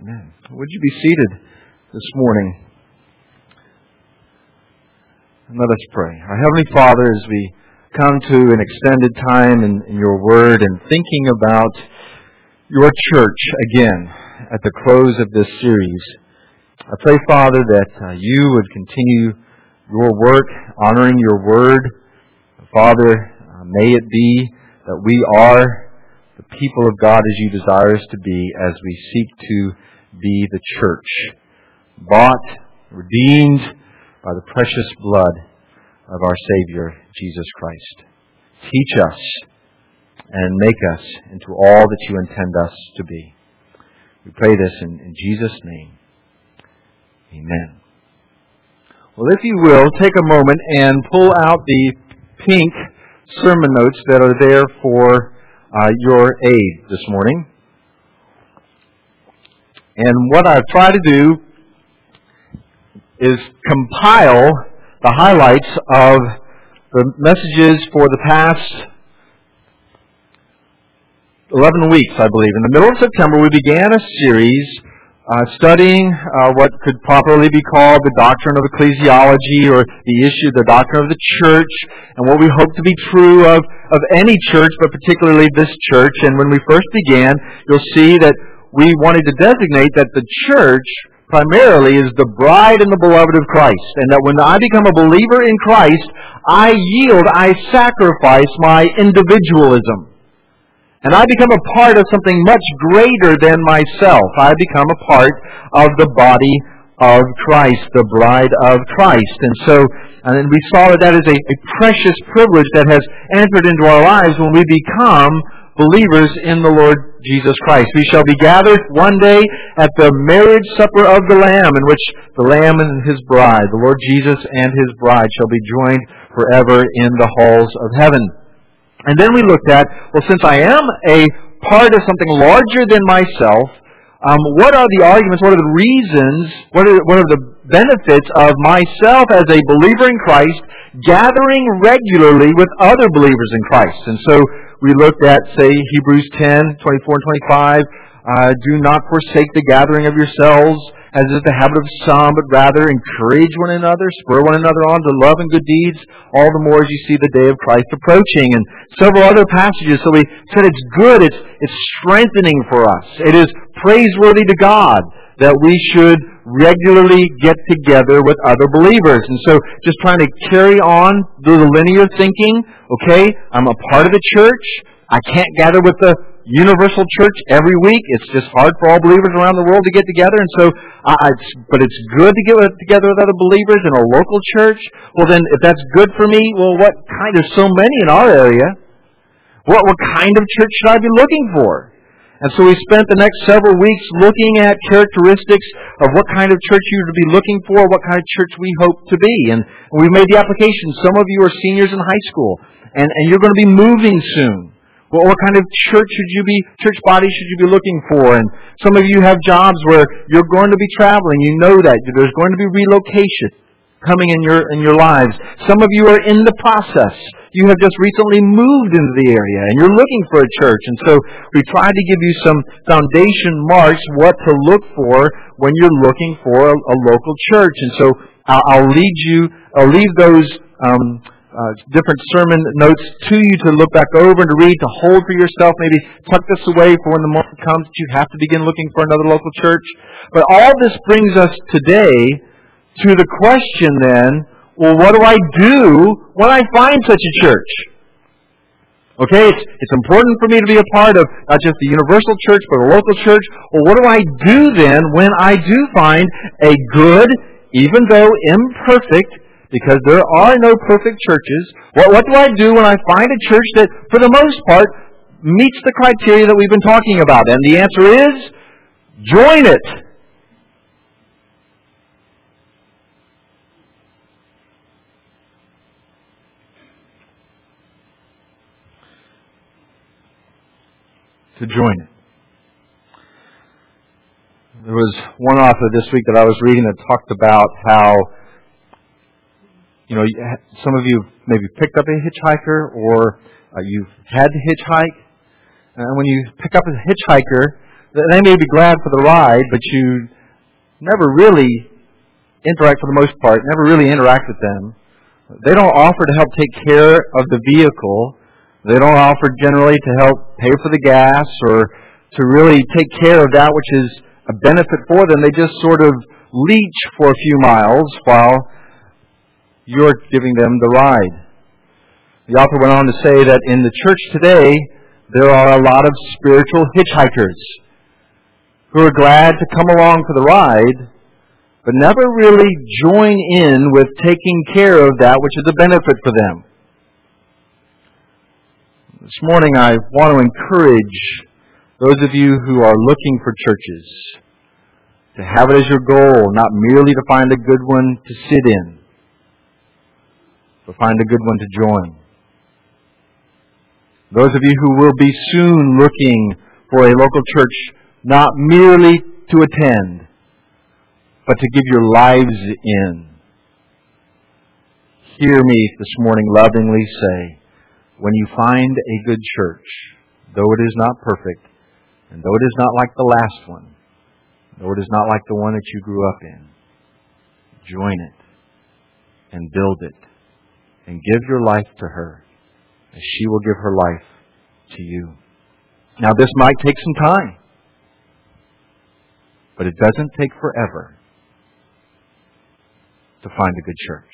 Amen. Would you be seated this morning? And let us pray. Our Heavenly Father, as we come to an extended time in your Word and thinking about your church again at the close of this series, I pray, Father, that you would continue your work, honoring your Word. Father, may it be that we are the people of God as you desire us to be as we seek to be the church, bought, redeemed by the precious blood of our Savior, Jesus Christ. Teach us and make us into all that you intend us to be. We pray this in Jesus' name. Amen. Well, if you will, take a moment and pull out the pink sermon notes that are there for your aid this morning. And what I've tried to do is compile the highlights of the messages for the past 11 weeks, I believe. In the middle of September, we began a series studying what could properly be called the doctrine of ecclesiology, or the doctrine of the church, and what we hope to be true of any church, but particularly this church. And when we first began, you'll see that we wanted to designate that the church primarily is the bride and the beloved of Christ, and that when I become a believer in Christ, I sacrifice my individualism. And I become a part of something much greater than myself. I become a part of the body of Christ, the bride of Christ. And we saw that is a precious privilege that has entered into our lives when we become believers in the Lord Jesus Christ. We shall be gathered one day at the marriage supper of the Lamb, in which the Lamb and His bride, the Lord Jesus and His bride, shall be joined forever in the halls of heaven. And then we looked at, well, since I am a part of something larger than myself, what are the arguments, what are the reasons, what are the benefits of myself as a believer in Christ gathering regularly with other believers in Christ? And so we looked at, say, Hebrews 10, 24 and 25, do not forsake the gathering of yourselves, as is the habit of some, but rather encourage one another, spur one another on to love and good deeds, all the more as you see the day of Christ approaching. And several other passages. So we said it's good, it's strengthening for us. It is praiseworthy to God that we should regularly get together with other believers. And so just trying to carry on the linear thinking, okay, I'm a part of the church. I can't gather with the universal church every week. It's just hard for all believers around the world to get together. And so, but it's good to get together with other believers in a local church. Well then, if that's good for me, well there's so many in our area. What kind of church should I be looking for? And so we spent the next several weeks looking at characteristics of what kind of church you would be looking for, what kind of church we hope to be. And we made the application. Some of you are seniors in high school, and you're going to be moving soon. Well, what kind of church church body should you be looking for? And some of you have jobs where you're going to be traveling. You know that. There's going to be relocation coming in your lives. Some of you are in the process. You have just recently moved into the area and you're looking for a church. And so we tried to give you some foundation marks what to look for when you're looking for a local church. And so I'll leave those different sermon notes to you to look back over and to read, to hold for yourself, maybe tuck this away for when the moment comes that you have to begin looking for another local church. But all this brings us today to the question then, well, what do I do when I find such a church? Okay, it's important for me to be a part of not just the universal church, but a local church. Well, what do I do then when I do find a good, even though imperfect, because there are no perfect churches, what do I do when I find a church that, for the most part, meets the criteria that we've been talking about? And the answer is, join it. To join it. There was one author this week that I was reading that talked about how, some of you maybe picked up a hitchhiker or you've had to hitchhike. And when you pick up a hitchhiker, They may be glad for the ride, but you never really interact, for the most part, never really interact with them. They don't offer to help take care of the vehicle. They don't offer generally to help pay for the gas or to really take care of that which is a benefit for them. They just sort of leech for a few miles while you're giving them the ride. The author went on to say that in the church today, there are a lot of spiritual hitchhikers who are glad to come along for the ride, but never really join in with taking care of that which is a benefit for them. This morning I want to encourage those of you who are looking for churches to have it as your goal, not merely to find a good one to sit in, but find a good one to join. Those of you who will be soon looking for a local church, not merely to attend, but to give your lives in. Hear me this morning lovingly say, when you find a good church, though it is not perfect, and though it is not like the last one, though it is not like the one that you grew up in, join it and build it and give your life to her as she will give her life to you. Now this might take some time, but it doesn't take forever to find a good church.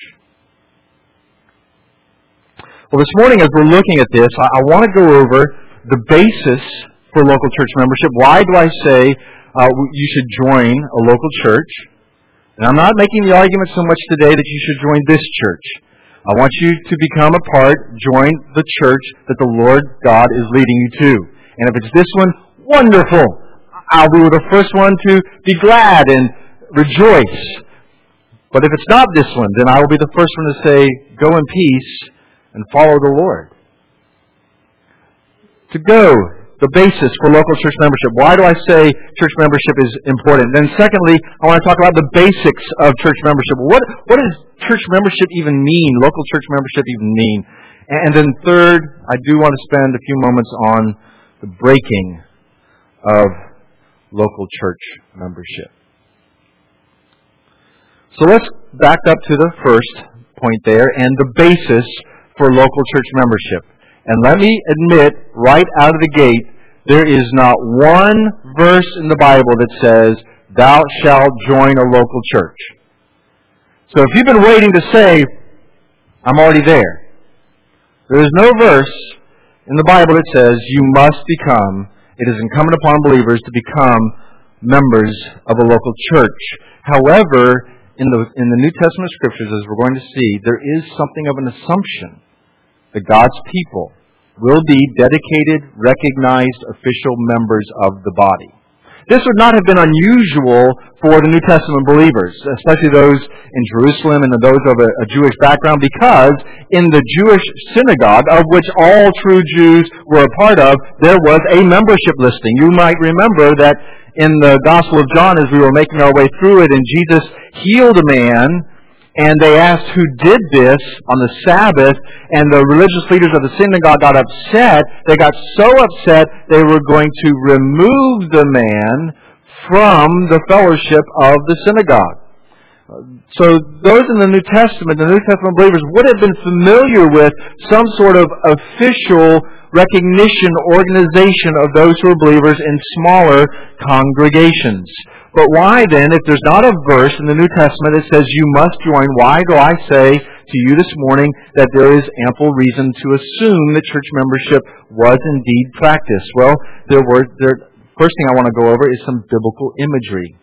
Well, this morning as we're looking at this, I want to go over the basis for local church membership. Why do I say you should join a local church? And I'm not making the argument so much today that you should join this church. I want you to become a part, join the church that the Lord God is leading you to. And if it's this one, wonderful. I'll be the first one to be glad and rejoice. But if it's not this one, then I will be the first one to say, go in peace and follow the Lord. To go, the basis for local church membership. Why do I say church membership is important? Then secondly, I want to talk about the basics of church membership. What does church membership even mean? Local church membership even mean? And then third, I do want to spend a few moments on the breaking of local church membership. So let's back up to the first point there and the basis for local church membership. And let me admit, right out of the gate, there is not one verse in the Bible that says, thou shalt join a local church. So if you've been waiting to say, I'm already there, there is no verse in the Bible that says you must become, it is incumbent upon believers to become members of a local church. However, in the New Testament Scriptures, as we're going to see, there is something of an assumption that God's people will be dedicated, recognized, official members of the body. This would not have been unusual for the New Testament believers, especially those in Jerusalem and those of a Jewish background, because in the Jewish synagogue, of which all true Jews were a part of, there was a membership listing. You might remember that in the Gospel of John, as we were making our way through it, and Jesus healed a man, and they asked who did this on the Sabbath, and the religious leaders of the synagogue got upset. They got so upset they were going to remove the man from the fellowship of the synagogue. So those in the New Testament believers would have been familiar with some sort of official recognition, organization of those who are believers in smaller congregations. But why then, if there's not a verse in the New Testament that says you must join, why do I say to you this morning that there is ample reason to assume that church membership was indeed practiced? Well, first thing I want to go over is some biblical imagery.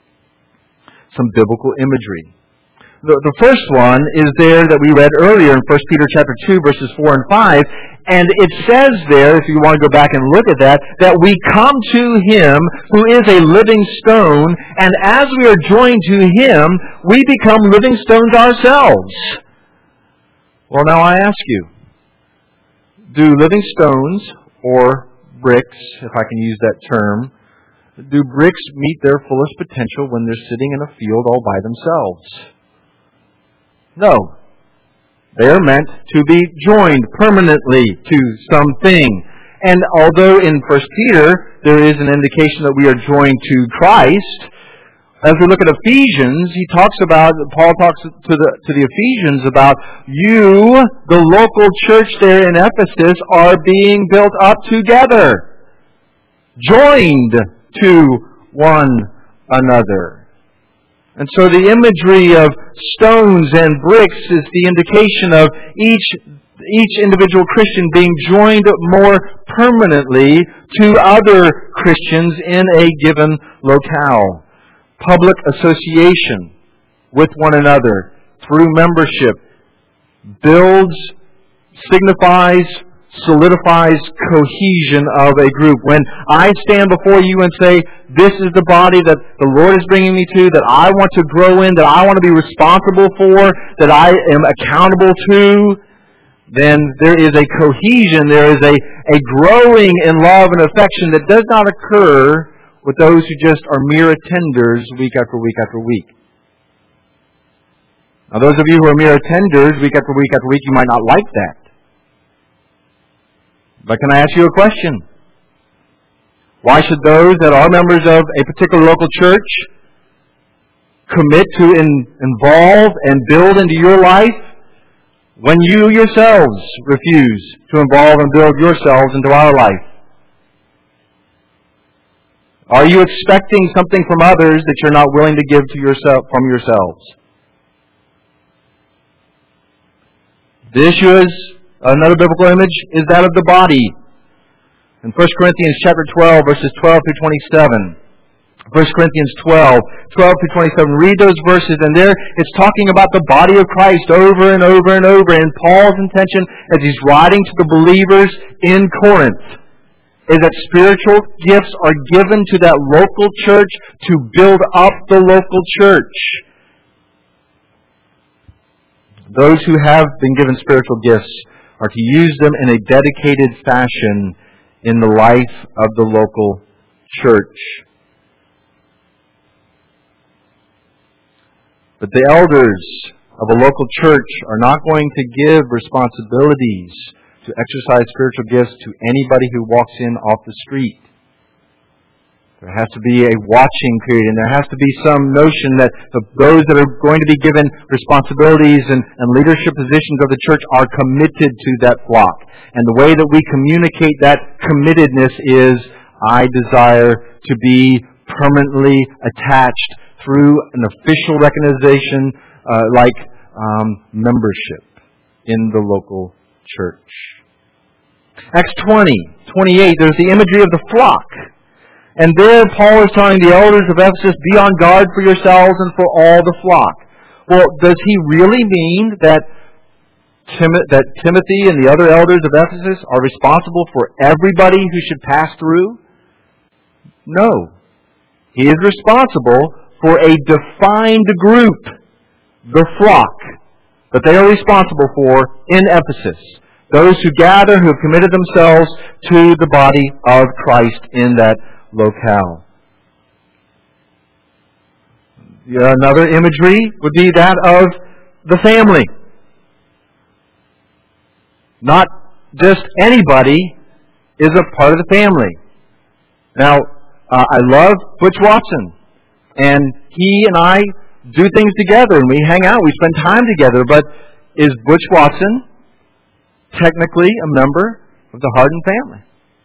The first one is there that we read earlier in 1 Peter chapter 2, verses 4 and 5. And it says there, if you want to go back and look at that we come to Him who is a living stone, and as we are joined to Him, we become living stones ourselves. Well, now I ask you, do living stones, or bricks, if I can use that term, do bricks meet their fullest potential when they're sitting in a field all by themselves? No. They are meant to be joined permanently to something. And although in 1 Peter, there is an indication that we are joined to Christ. As we look at Ephesians, Paul talks to the Ephesians about you, the local church there in Ephesus, are being built up together, joined to one another. And so the imagery of stones and bricks is the indication of each individual Christian being joined more permanently to other Christians in a given locale. Public association with one another through membership builds, signifies, solidifies cohesion of a group. When I stand before you and say, this is the body that the Lord is bringing me to, that I want to grow in, that I want to be responsible for, that I am accountable to, then there is a cohesion, there is a growing in love and affection that does not occur with those who just are mere attenders week after week after week. Now those of you who are mere attenders week after week after week, you might not like that. But can I ask you a question? Why should those that are members of a particular local church commit to involve and build into your life when you yourselves refuse to involve and build yourselves into our life? Are you expecting something from others that you're not willing to give to yourself from yourselves? The issue is, another biblical image, is that of the body. In 1 Corinthians chapter 12, verses 12 through 27. 1 Corinthians 12 through 27. Read those verses, and there it's talking about the body of Christ over and over and over. And Paul's intention, as he's writing to the believers in Corinth, is that spiritual gifts are given to that local church to build up the local church. Those who have been given spiritual gifts are to use them in a dedicated fashion in the life of the local church. But the elders of a local church are not going to give responsibilities to exercise spiritual gifts to anybody who walks in off the street. There has to be a watching period, and there has to be some notion that those that are going to be given responsibilities and leadership positions of the church are committed to that flock. And the way that we communicate that committedness is, I desire to be permanently attached through an official recognition like membership in the local church. Acts 20:28, there's the imagery of the flock. And there Paul is telling the elders of Ephesus, be on guard for yourselves and for all the flock. Well, does he really mean that Timothy and the other elders of Ephesus are responsible for everybody who should pass through? No. He is responsible for a defined group, the flock, that they are responsible for in Ephesus. Those who gather, who have committed themselves to the body of Christ in that locale. Another imagery would be that of the family. Not just anybody is a part of the family. Now, I love Butch Watson. And he and I do things together, and we hang out, we spend time together. But is Butch Watson technically a member of the Hardin family?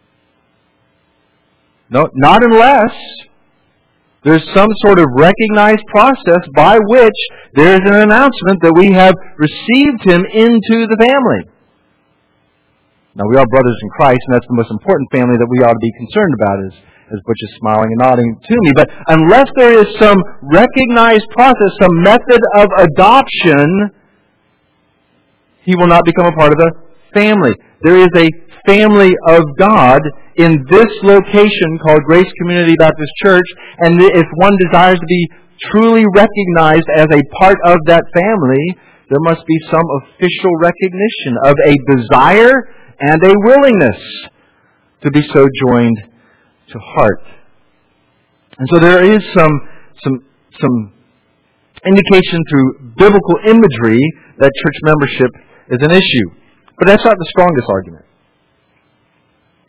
No, not unless there's some sort of recognized process by which there's an announcement that we have received him into the family. Now, we are brothers in Christ, and that's the most important family that we ought to be concerned about, as Butch is smiling and nodding to me. But unless there is some recognized process, some method of adoption, he will not become a part of the family. There is a family of God in this location called Grace Community Baptist Church, and if one desires to be truly recognized as a part of that family, there must be some official recognition of a desire and a willingness to be so joined to heart. And so there is some indication through biblical imagery that church membership is an issue. But that's not the strongest argument.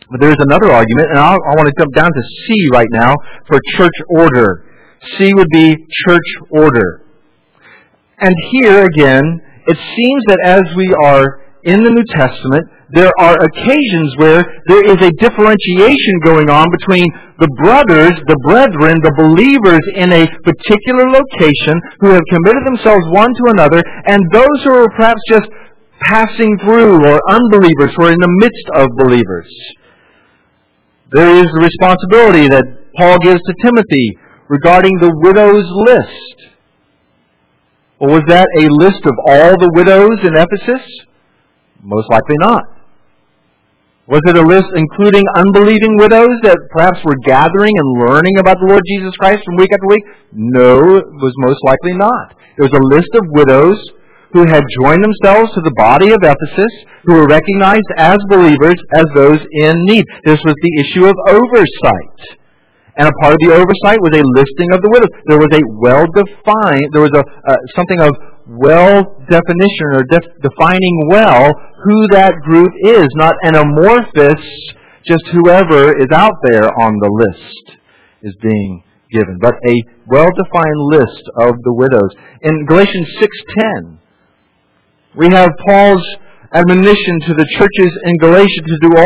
But there's another argument, and I want to jump down to C right now for church order. C would be church order. And here again, it seems that as we are in the New Testament, there are occasions where there is a differentiation going on between the brothers, the brethren, the believers in a particular location who have committed themselves one to another, and those who are perhaps just passing through, or unbelievers who are in the midst of believers. There is the responsibility that Paul gives to Timothy regarding the widow's list. Well, was that a list of all the widows in Ephesus? Most likely not. Was it a list including unbelieving widows that perhaps were gathering and learning about the Lord Jesus Christ from week after week? No, it was most likely not. It was a list of widows who had joined themselves to the body of Ephesus, who were recognized as believers, as those in need. This was the issue of oversight. And a part of the oversight was a listing of the widows. There was a well-defined, there was something of well-definition, or defining well who that group is, not an amorphous, just whoever is out there on the list is being given, but a well-defined list of the widows. In Galatians 6:10, we have Paul's admonition to the churches in Galatia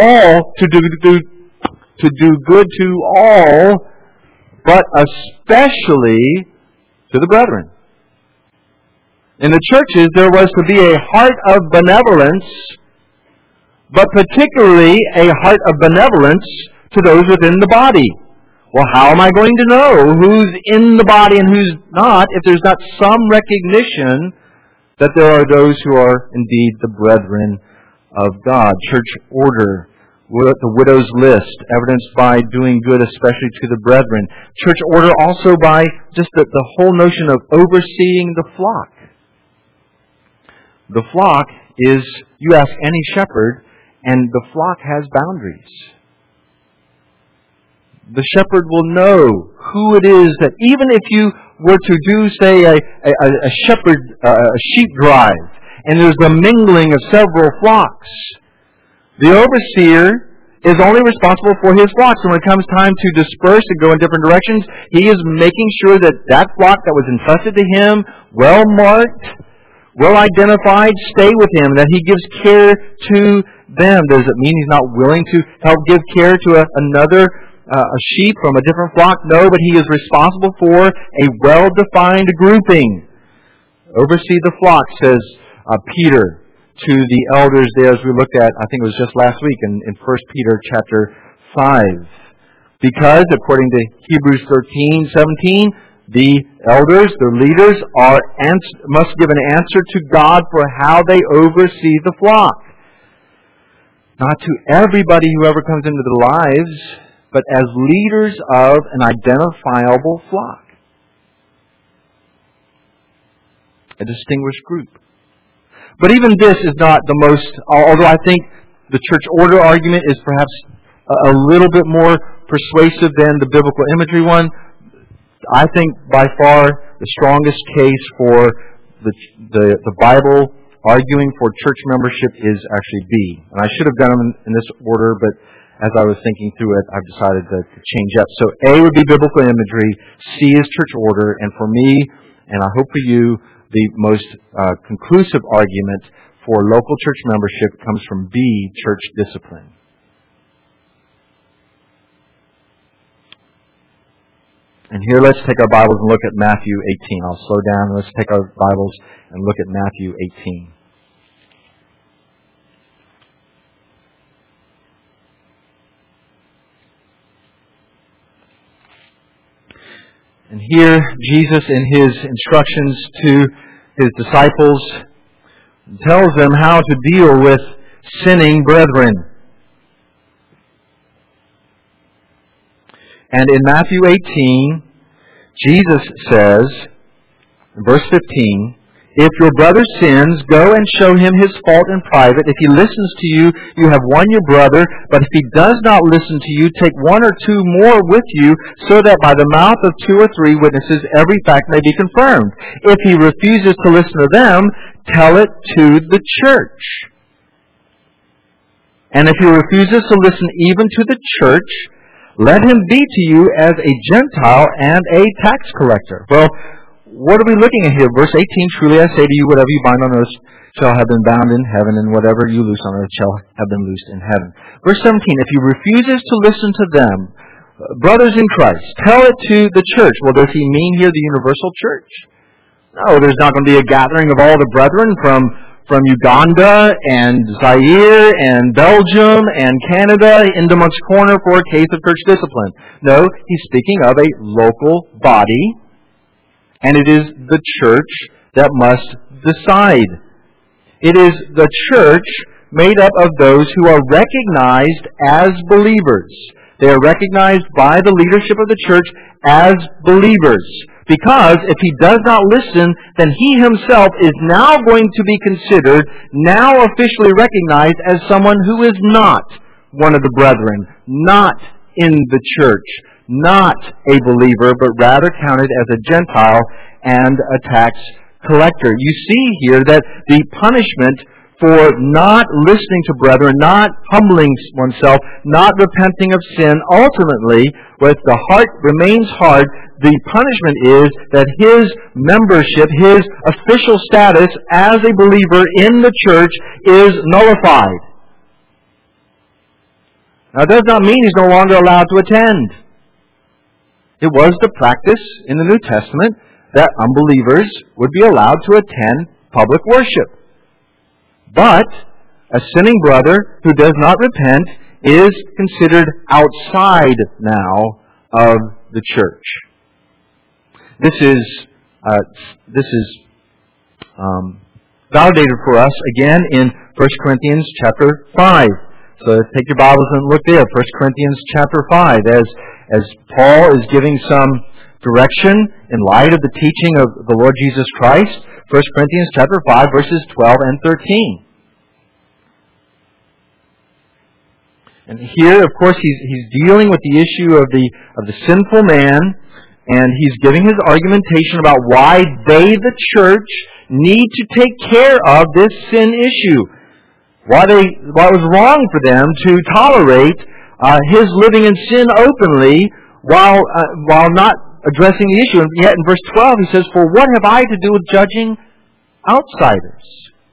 to do good to all, but especially to the brethren. In the churches, there was to be a heart of benevolence, but particularly a heart of benevolence to those within the body. Well, how am I going to know who's in the body and who's not if there's not some recognition that there are those who are indeed the brethren of God? Church order, the widow's list, evidenced by doing good especially to the brethren. Church order also by just the whole notion of overseeing the flock. The flock is, you ask any shepherd, and the flock has boundaries. The shepherd will know who it is that, even if you were to do, say, a sheep drive, and there's the mingling of several flocks, the overseer is only responsible for his flocks. And when it comes time to disperse and go in different directions, he is making sure that that flock that was entrusted to him, well marked, well identified, stay with him, that he gives care to them. Does it mean he's not willing to help give care to another sheep from a different flock? No, but he is responsible for a well-defined grouping. Oversee the flock, says Peter to the elders there, as we looked at, I think it was just last week in 1 Peter chapter 5. Because, according to Hebrews 13:17, the elders, the leaders, must give an answer to God for how they oversee the flock. Not to everybody who ever comes into their lives, but as leaders of an identifiable flock. A distinguished group. But even this is not the most, although I think the church order argument is perhaps a little bit more persuasive than the biblical imagery one. I think by far the strongest case for the Bible arguing for church membership is actually B. And I should have done them in this order, but as I was thinking through it, I've decided to change up. So A would be biblical imagery, C is church order, and for me, and I hope for you, the most conclusive argument for local church membership comes from B, church discipline. And here let's take our Bibles and look at Matthew 18. I'll slow down and let's take our Bibles and look at Matthew 18. And here, Jesus, in His instructions to His disciples, tells them how to deal with sinning brethren. And in Matthew 18, Jesus says, in verse 15, "If your brother sins, go and show him his fault in private. If he listens to you, you have won your brother. But if he does not listen to you, take one or two more with you, so that by the mouth of 2 or 3 witnesses every fact may be confirmed. If he refuses to listen to them, tell it to the church." And if he refuses to listen even to the church, let him be to you as a Gentile and a tax collector. Well, what are we looking at here? Verse 18, truly I say to you, whatever you bind on earth shall have been bound in heaven, and whatever you loose on earth shall have been loosed in heaven. Verse 17, if he refuses to listen to them, brothers in Christ, tell it to the church. Well, does he mean here the universal church? No, there's not going to be a gathering of all the brethren from Uganda and Zaire and Belgium and Canada in the Moncks Corner for a case of church discipline. No, he's speaking of a local body, and it is the church that must decide. It is the church made up of those who are recognized as believers. They are recognized by the leadership of the church as believers. Because if he does not listen, then he himself is now going to be considered, now officially recognized as someone who is not one of the brethren, not in the church, not a believer, but rather counted as a Gentile and a tax collector. You see here that the punishment for not listening to brethren, not humbling oneself, not repenting of sin, ultimately, if the heart remains hard, the punishment is that his membership, his official status as a believer in the church is nullified. Now, it does not mean he's no longer allowed to attend. It was the practice in the New Testament that unbelievers would be allowed to attend public worship. But a sinning brother who does not repent is considered outside now of the church. This is validated for us again in 1 Corinthians chapter 5. So take your Bibles and look there, 1 Corinthians chapter 5, as Paul is giving some direction in light of the teaching of the Lord Jesus Christ. 1 Corinthians chapter 5, verses 12 and 13. And here, of course, he's dealing with the issue of the sinful man, and he's giving his argumentation about why they, the church, need to take care of this sin issue. Why it was wrong for them to tolerate his living in sin openly while not addressing the issue. And yet in verse 12 he says, "For what have I to do with judging outsiders?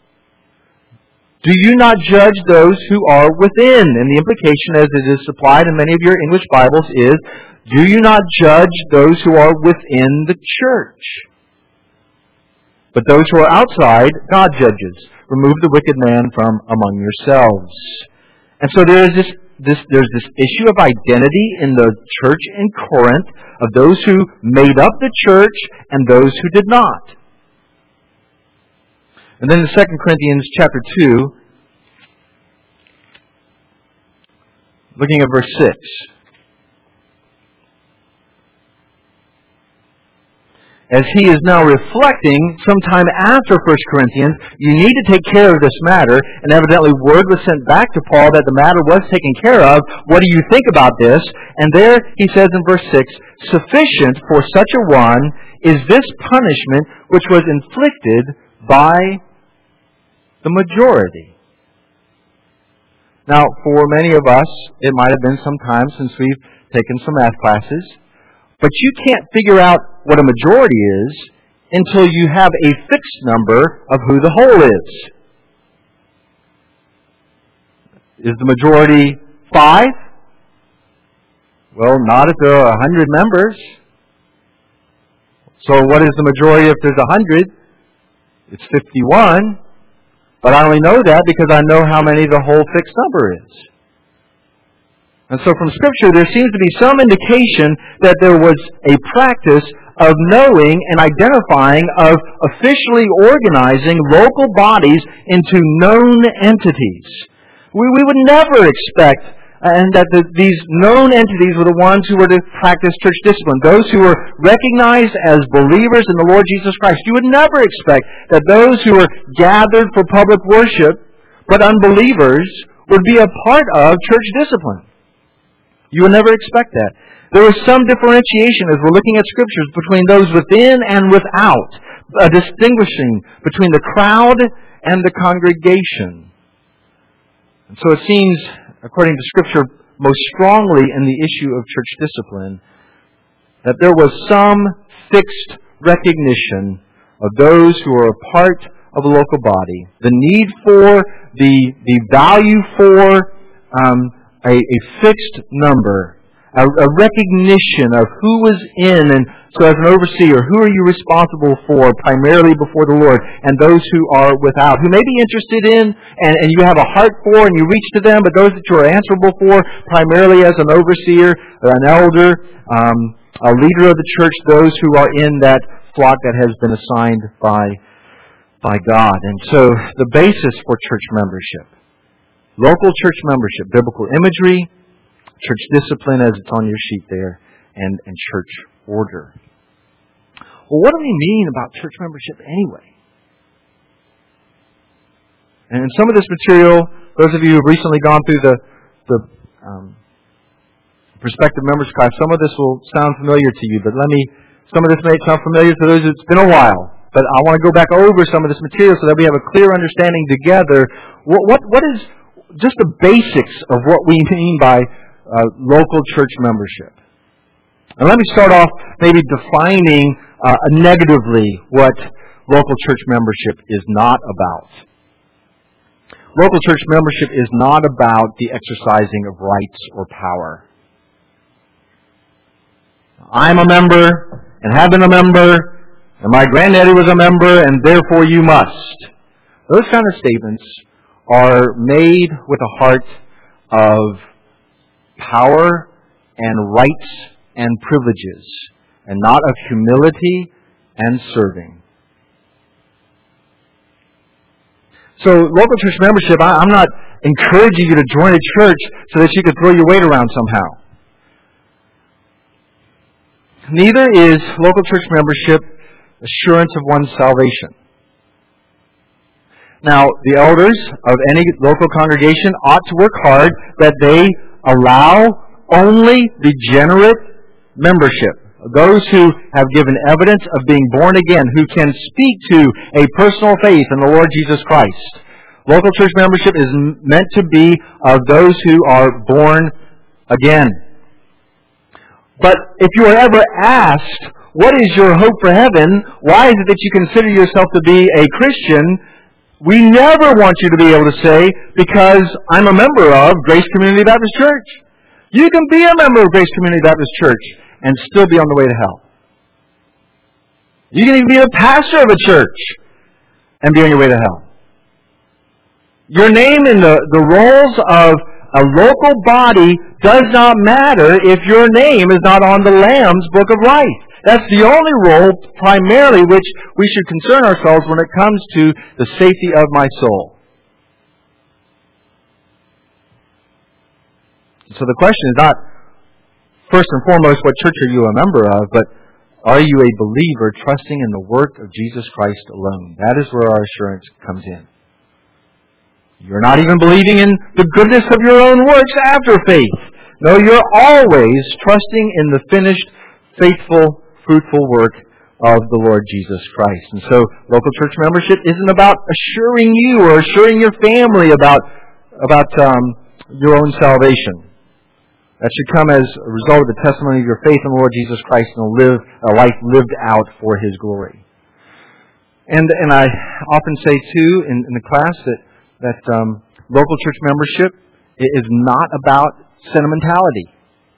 Do you not judge those who are within?" And the implication, as it is supplied in many of your English Bibles, is, do you not judge those who are within the church? But those who are outside, God judges. Remove the wicked man from among yourselves. And so there's this issue of identity in the church in Corinth, of those who made up the church and those who did not. And then in 2 Corinthians chapter 2, looking at verse 6. As he is now reflecting sometime after 1 Corinthians, you need to take care of this matter, and evidently word was sent back to Paul that the matter was taken care of. What do you think about this? And there he says in verse 6, "Sufficient for such a one is this punishment which was inflicted by the majority." Now, for many of us, it might have been some time since we've taken some math classes, but you can't figure out what a majority is until you have a fixed number of who the whole is. Is the majority 5? Well, not if there are 100 members. So what is the majority if there's 100? It's 51. But I only know that because I know how many the whole fixed number is. And so from Scripture, there seems to be some indication that there was a practice of knowing and identifying, of officially organizing local bodies into known entities. We would never expect that these known entities were the ones who were to practice church discipline, those who were recognized as believers in the Lord Jesus Christ. You would never expect that those who were gathered for public worship, but unbelievers, would be a part of church discipline. You would never expect that. There is some differentiation as we're looking at Scriptures between those within and without, distinguishing between the crowd and the congregation. And so it seems, according to Scripture, most strongly in the issue of church discipline, that there was some fixed recognition of those who are a part of a local body, the need for, the value for a fixed number, a recognition of who was in, and so as an overseer, who are you responsible for primarily before the Lord, and those who are without, who may be interested in, and you have a heart for, and you reach to them, but those that you are answerable for primarily as an overseer, an elder, a leader of the church, those who are in that flock that has been assigned by God. And so the basis for church membership, local church membership, biblical imagery, church discipline as it's on your sheet there, and church order. Well, what do we mean about church membership anyway? And in some of this material, those of you who have recently gone through the prospective members class, some of this will sound familiar to you, but some of this may sound familiar to those it's been a while. But I want to go back over some of this material so that we have a clear understanding together. What is just the basics of what we mean by local church membership? And let me start off maybe defining negatively what local church membership is not about. Local church membership is not about the exercising of rights or power. I'm a member and have been a member, and my granddaddy was a member, and therefore you must. Those kind of statements are made with a heart of power and rights and privileges, and not of humility and serving. So local church membership, I'm not encouraging you to join a church so that you can throw your weight around somehow. Neither is local church membership assurance of one's salvation. Now, the elders of any local congregation ought to work hard that they allow only regenerate membership. Those who have given evidence of being born again, who can speak to a personal faith in the Lord Jesus Christ. Local church membership is meant to be of those who are born again. But if you are ever asked, what is your hope for heaven? Why is it that you consider yourself to be a Christian? We never want you to be able to say, because I'm a member of Grace Community Baptist Church. You can be a member of Grace Community Baptist Church and still be on the way to hell. You can even be a pastor of a church and be on your way to hell. Your name in the rolls of a local body does not matter if your name is not on the Lamb's Book of Life. That's the only role primarily which we should concern ourselves when it comes to the safety of my soul. So the question is not, first and foremost, what church are you a member of, but are you a believer trusting in the work of Jesus Christ alone? That is where our assurance comes in. You're not even believing in the goodness of your own works after faith. No, you're always trusting in the finished, faithful, fruitful work of the Lord Jesus Christ. And so local church membership isn't about assuring you or assuring your family about your own salvation. That should come as a result of the testimony of your faith in the Lord Jesus Christ and a life lived out for His glory. And I often say too in the class that local church membership is not about sentimentality.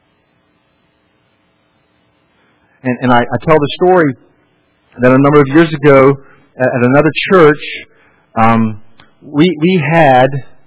And I tell the story that a number of years ago at another church, we had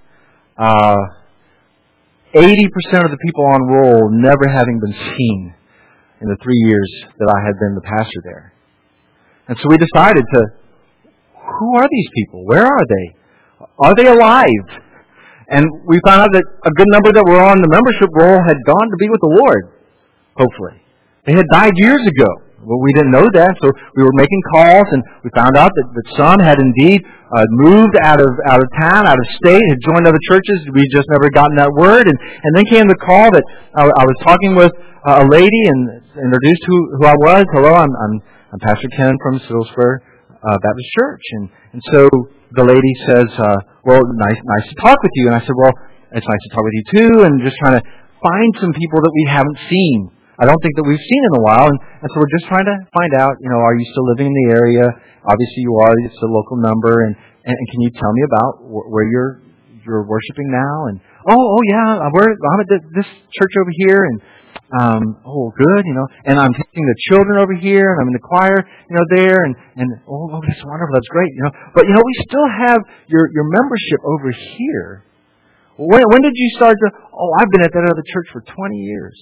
80% of the people on roll never having been seen in the 3 years that I had been the pastor there. And so we decided who are these people? Where are they? Are they alive? And we found out that a good number that were on the membership roll had gone to be with the Lord, hopefully. They had died years ago. Well, we didn't know that, so we were making calls, and we found out that some had indeed moved out of town, out of state, had joined other churches. We just never gotten that word. And then came the call that I was talking with a lady and introduced who I was. Hello, I'm Pastor Ken from Civil Square Baptist Church. And so the lady says, well, nice to talk with you. And I said, well, it's nice to talk with you too, and just trying to find some people that we haven't seen. I don't think that we've seen in a while, and so we're just trying to find out, are you still living in the area? Obviously you are, it's a local number, and can you tell me about where you're worshiping now? And yeah, I'm at this church over here, and good, and I'm teaching the children over here, and I'm in the choir, there, and that's wonderful, that's great, But we still have your membership over here. When did you start to? I've been at that other church for 20 years.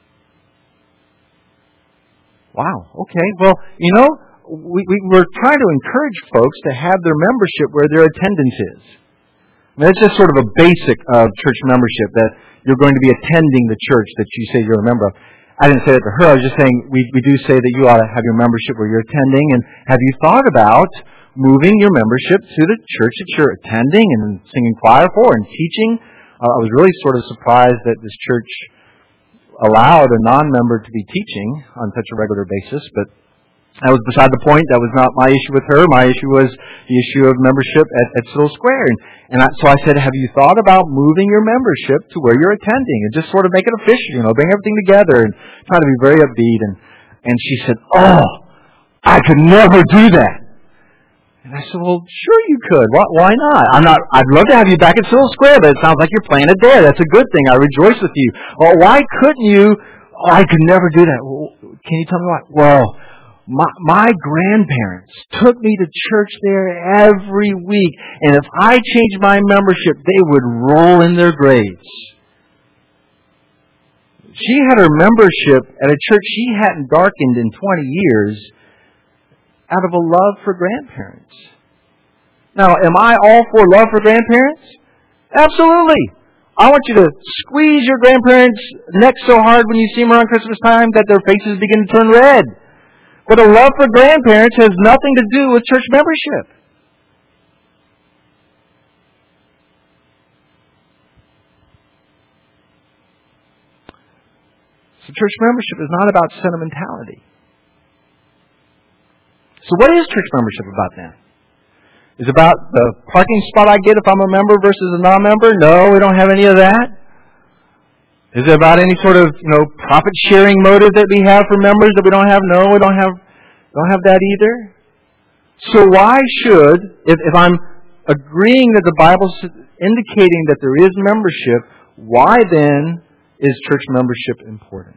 Wow. Okay. Well, we're trying to encourage folks to have their membership where their attendance is. That's just sort of a basic of church membership, that you're going to be attending the church that you say you're a member of. I didn't say that to her. I was just saying we do say that you ought to have your membership where you're attending. And have you thought about moving your membership to the church that you're attending and singing choir for and teaching? I was really sort of surprised that this church allowed a non-member to be teaching on such a regular basis, but that was beside the point. That was not my issue with her. My issue was the issue of membership at Citadel Square. So I said, have you thought about moving your membership to where you're attending and just sort of make it official, bring everything together and try to be very upbeat. And she said, I could never do that. And I said, well, sure you could. Why not? I'd love to have you back at Citadel Square, but it sounds like you're playing it there. That's a good thing. I rejoice with you. Well, why couldn't you? I could never do that. Well, can you tell me why? Well, my grandparents took me to church there every week, and if I changed my membership, they would roll in their graves. She had her membership at a church she hadn't darkened in 20 years out of a love for grandparents. Now, am I all for love for grandparents? Absolutely. I want you to squeeze your grandparents' necks so hard when you see them around Christmas time that their faces begin to turn red. But a love for grandparents has nothing to do with church membership. So church membership is not about sentimentality. So what is church membership about then? Is it about the parking spot I get if I'm a member versus a non-member? No, we don't have any of that. Is it about any sort of, profit-sharing motive that we have for members that we don't have? No, we don't have that either. So why should, if I'm agreeing that the Bible's indicating that there is membership, why then is church membership important?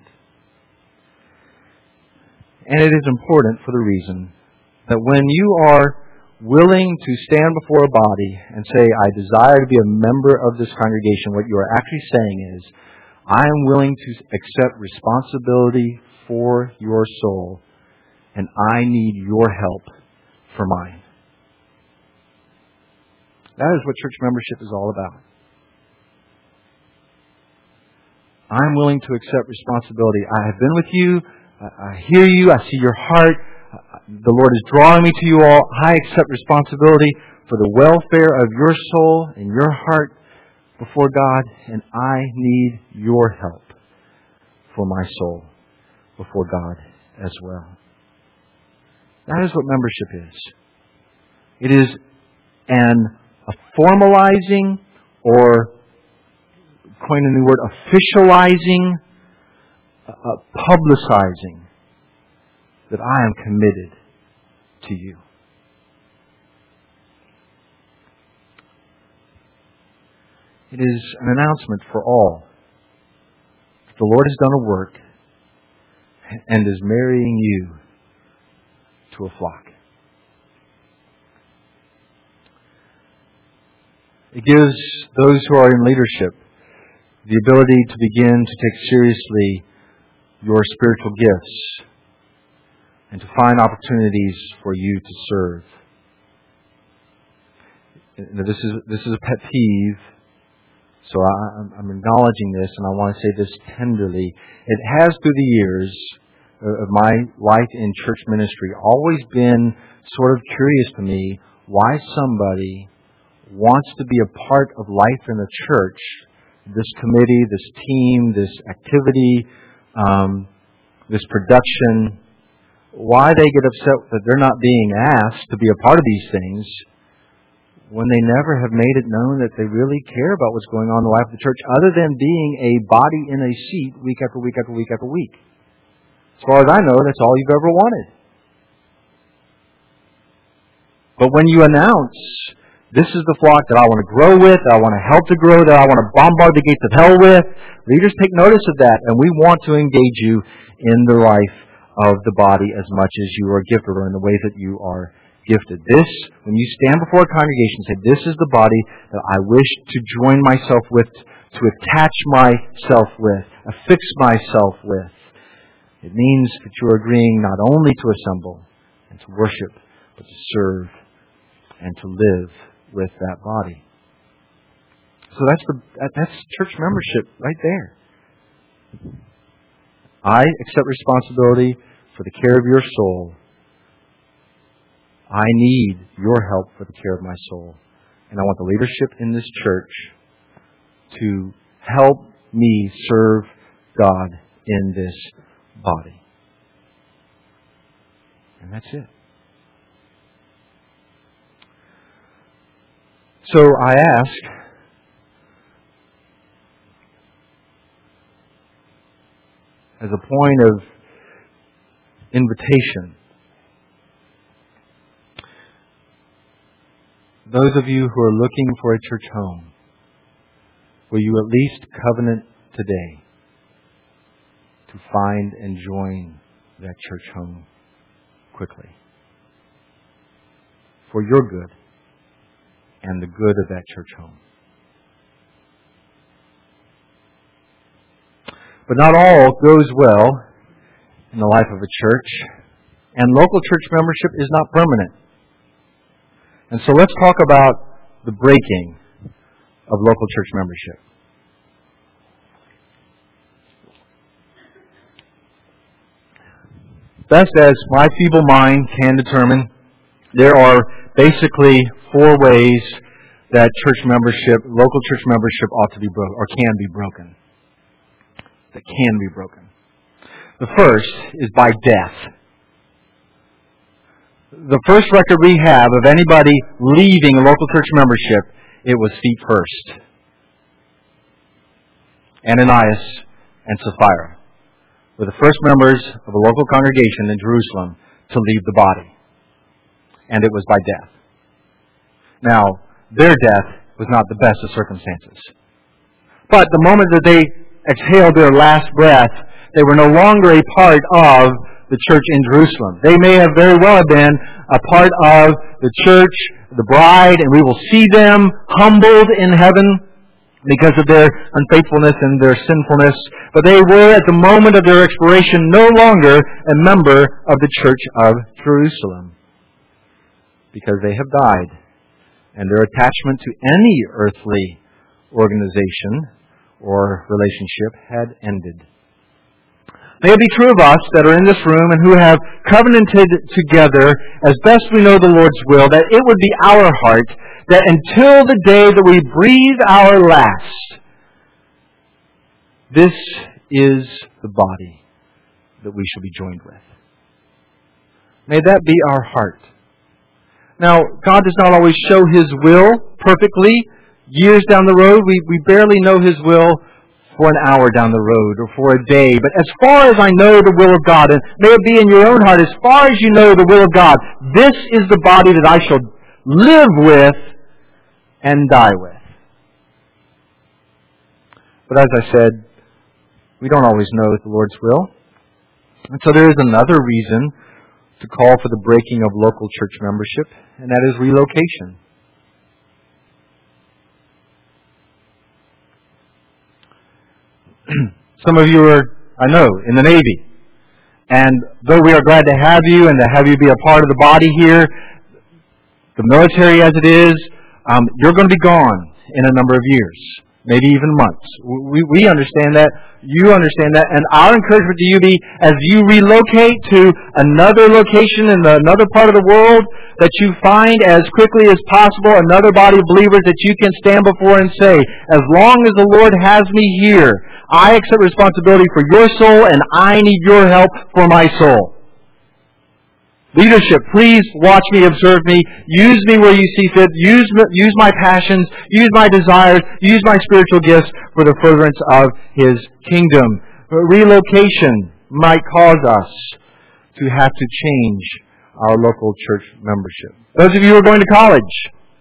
And it is important for the reason that when you are willing to stand before a body and say, I desire to be a member of this congregation, what you are actually saying is, I am willing to accept responsibility for your soul, and I need your help for mine. That is what church membership is all about. I'm willing to accept responsibility. I have been with you. I hear you. I see your heart. The Lord is drawing me to you all. I accept responsibility for the welfare of your soul and your heart before God, and I need your help for my soul before God as well. That is what membership is. It is a formalizing, or coin a new word, officializing, publicizing that I am committed to you. It is an announcement for all. The Lord has done a work and is marrying you to a flock. It gives those who are in leadership the ability to begin to take seriously your spiritual gifts and to find opportunities for you to serve. This is a pet peeve, so I'm acknowledging this, and I want to say this tenderly. It has, through the years of my life in church ministry, always been sort of curious to me why somebody wants to be a part of life in the church, this committee, this team, this activity, this production, why they get upset that they're not being asked to be a part of these things when they never have made it known that they really care about what's going on in the life of the church, other than being a body in a seat week after week after week after week. As far as I know, that's all you've ever wanted. But when you announce, this is the flock that I want to grow with, that I want to help to grow, that I want to bombard the gates of hell with, leaders take notice of that, and we want to engage you in the life of the body as much as you are gifted, or in the way that you are gifted. This, when you stand before a congregation and say, this is the body that I wish to join myself with, to attach myself with, affix myself with, it means that you are agreeing not only to assemble and to worship, but to serve and to live with that body. So that's church membership right there. I accept responsibility for the care of your soul. I need your help for the care of my soul. And I want the leadership in this church to help me serve God in this body. And that's it. So I ask, as a point of invitation, those of you who are looking for a church home, will you at least covenant today to find and join that church home quickly? For your good and the good of that church home. But not all goes well in the life of a church, and local church membership is not permanent. And so let's talk about the breaking of local church membership. Best as my feeble mind can determine, there are basically 4 ways that church membership, local church membership ought to be broken, or can be broken. That can be broken. The first is by death. The first record we have of anybody leaving a local church membership, it was feet first. Ananias and Sapphira were the first members of a local congregation in Jerusalem to leave the body. And it was by death. Now, their death was not the best of circumstances. But the moment that they exhaled their last breath, they were no longer a part of the church in Jerusalem. They may have very well been a part of the church, the bride, and we will see them humbled in heaven because of their unfaithfulness and their sinfulness. But they were, at the moment of their expiration, no longer a member of the church of Jerusalem, because they have died, and their attachment to any earthly organization or relationship had ended. May it be true of us that are in this room and who have covenanted together as best we know the Lord's will, that it would be our heart that until the day that we breathe our last, this is the body that we shall be joined with. May that be our heart. Now, God does not always show His will perfectly. Years down the road, we barely know His will for an hour down the road or for a day. But as far as I know the will of God, and may it be in your own heart, as far as you know the will of God, this is the body that I shall live with and die with. But as I said, we don't always know the Lord's will. And so there is another reason to call for the breaking of local church membership, and that is relocation. Some of you are, I know, in the Navy. And though we are glad to have you and to have you be a part of the body here, the military as it is, you're going to be gone in a number of years, maybe even months. We understand that. You understand that. And our encouragement to you be, as you relocate to another location in another part of the world, that you find as quickly as possible another body of believers that you can stand before and say, as long as the Lord has me here, I accept responsibility for your soul and I need your help for my soul. Leadership, please watch me, observe me, use me where you see fit, use my passions, use my desires, use my spiritual gifts for the furtherance of His kingdom. Relocation might cause us to have to change our local church membership. Those of you who are going to college,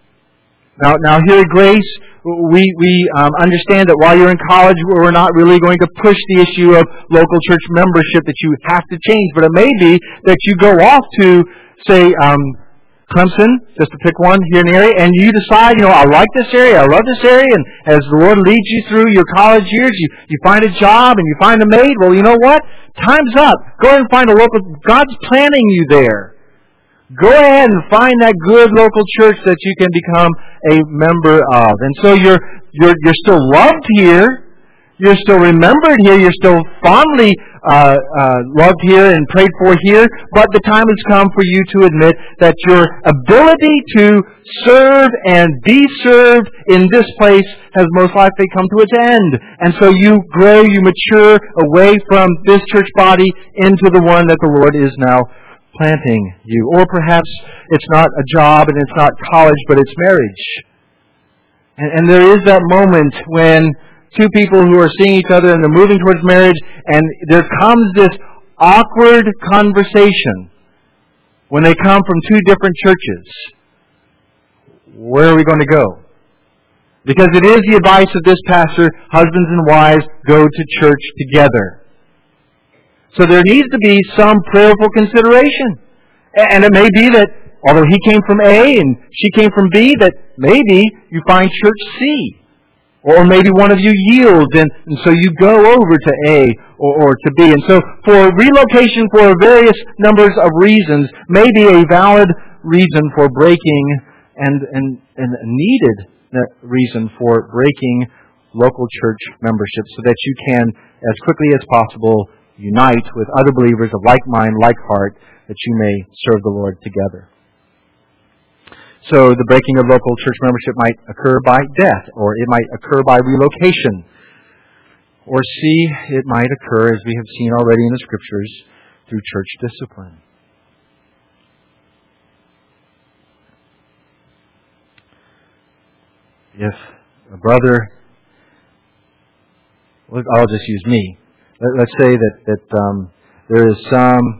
now here at Grace, we understand that while you're in college, we're not really going to push the issue of local church membership that you have to change. But it may be that you go off to, say, Clemson, just to pick one here in the area, and you decide, I like this area, I love this area, and as the Lord leads you through your college years, you find a job and you find a maid. Well, you know what? Time's up. Go ahead and find a local. God's planning you there. Go ahead and find that good local church that you can become a member of. And so you're still loved here. You're still remembered here. You're still fondly loved here and prayed for here. But the time has come for you to admit that your ability to serve and be served in this place has most likely come to its end. And so you grow, you mature away from this church body into the one that the Lord is now planting you. Or perhaps it's not a job and it's not college, but it's marriage. And there is that moment when two people who are seeing each other and they're moving towards marriage, and there comes this awkward conversation when they come from two different churches. Where are we going to go? Because it is the advice of this pastor, husbands and wives go to church together. So there needs to be some prayerful consideration. And it may be that, although he came from A and she came from B, that maybe you find church C. Or maybe one of you yields, and so you go over to A or to B. And so for relocation for various numbers of reasons may be a valid reason for breaking and a needed reason for breaking local church membership so that you can, as quickly as possible, unite with other believers of like mind, like heart, that you may serve the Lord together. So the breaking of local church membership might occur by death, or it might occur by relocation. Or C, it might occur, as we have seen already in the Scriptures, through church discipline. If a brother, I'll just use me. Let's say that there is some.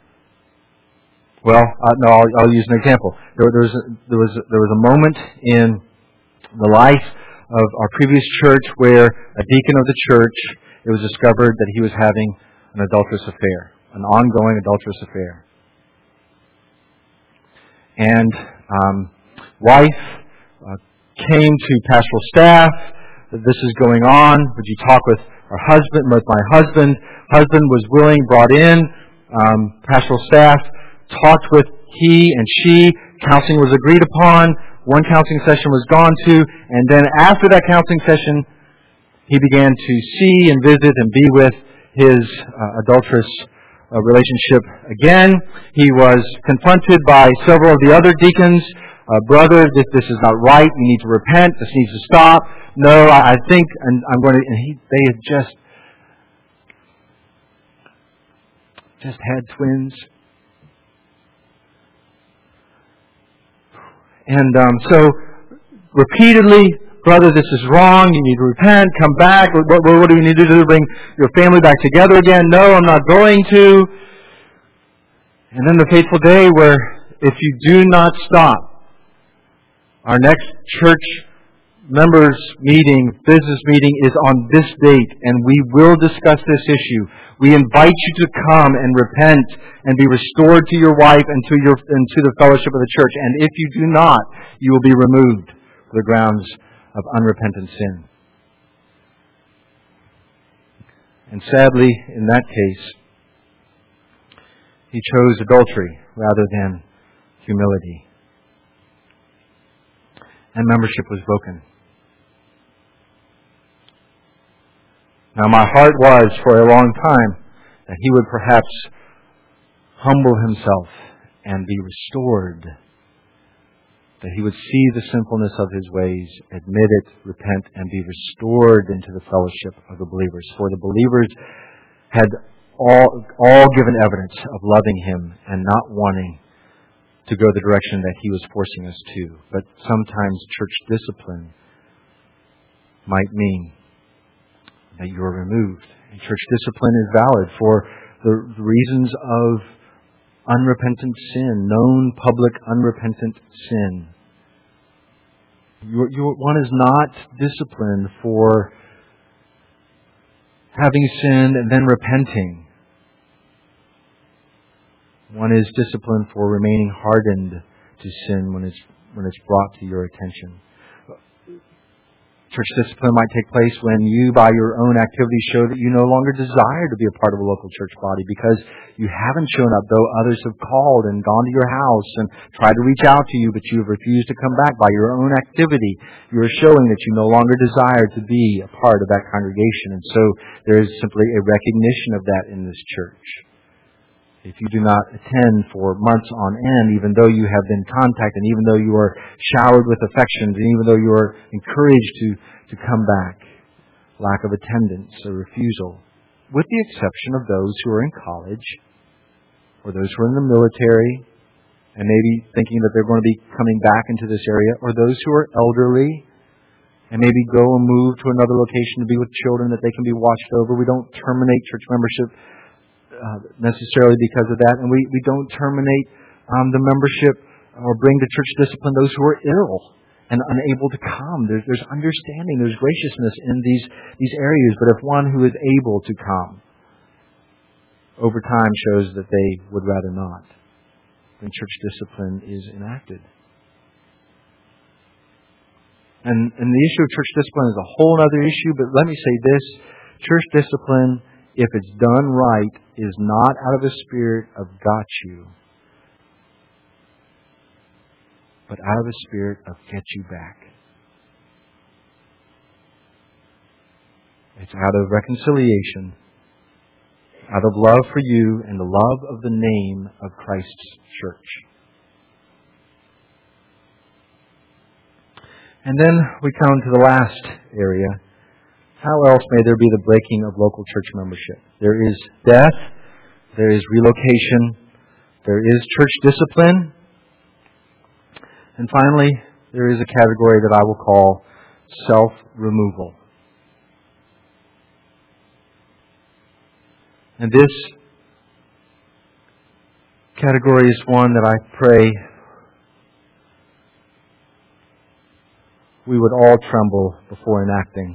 Well, no, I'll use an example. There was a moment in the life of our previous church where a deacon of the church, it was discovered that he was having an adulterous affair, an ongoing adulterous affair. And wife came to pastoral staff that this is going on. Would you talk with our husband, with my husband? Husband was willing, brought in. Pastoral staff talked with he and she. Counseling was agreed upon. One counseling session was gone to. And then after that counseling session, he began to see and visit and be with his adulterous relationship again. He was confronted by several of the other deacons. Brother, this is not right. You need to repent. This needs to stop. No, I think, and I'm going to. And they had just had twins. And so, repeatedly, brother, this is wrong. You need to repent. Come back. What do you need to do to bring your family back together again? No, I'm not going to. And then the fateful day where, if you do not stop, our next church members meeting, business meeting is on this date, and we will discuss this issue. We invite you to come and repent and be restored to your wife and to the fellowship of the church. And if you do not, you will be removed for the grounds of unrepentant sin. And sadly, in that case, he chose adultery rather than humility. And membership was broken. Now my heart was for a long time that he would perhaps humble himself and be restored. That he would see the sinfulness of his ways, admit it, repent, and be restored into the fellowship of the believers. For the believers had all given evidence of loving Him and not wanting to go the direction that He was forcing us to. But sometimes church discipline might mean that you are removed. And church discipline is valid for the reasons of unrepentant sin, known public unrepentant sin. One is not disciplined for having sinned and then repenting. One is disciplined for remaining hardened to sin when it's brought to your attention. Church discipline might take place when you, by your own activity, show that you no longer desire to be a part of a local church body because you haven't shown up, though others have called and gone to your house and tried to reach out to you, but you have refused to come back. By your own activity, you are showing that you no longer desire to be a part of that congregation. And so there is simply a recognition of that in this church. If you do not attend for months on end, even though you have been contacted, even though you are showered with affections, and even though you are encouraged to come back, lack of attendance, a refusal, with the exception of those who are in college, or those who are in the military, and maybe thinking that they're going to be coming back into this area, or those who are elderly, and maybe go and move to another location to be with children that they can be watched over. We don't terminate church membership necessarily because of that, and we don't terminate the membership or bring to church discipline those who are ill and unable to come. There's understanding, there's graciousness in these areas, but if one who is able to come over time shows that they would rather not, then church discipline is enacted. And the issue of church discipline is a whole other issue, but let me say this: church discipline, if it's done right, is not out of a spirit of got you, but out of a spirit of get you back. It's out of reconciliation, out of love for you and the love of the name of Christ's church. And then we come to the last area. How else may there be the breaking of local church membership? There is death, there is relocation, there is church discipline, and finally, there is a category that I will call self-removal. And this category is one that I pray we would all tremble before enacting.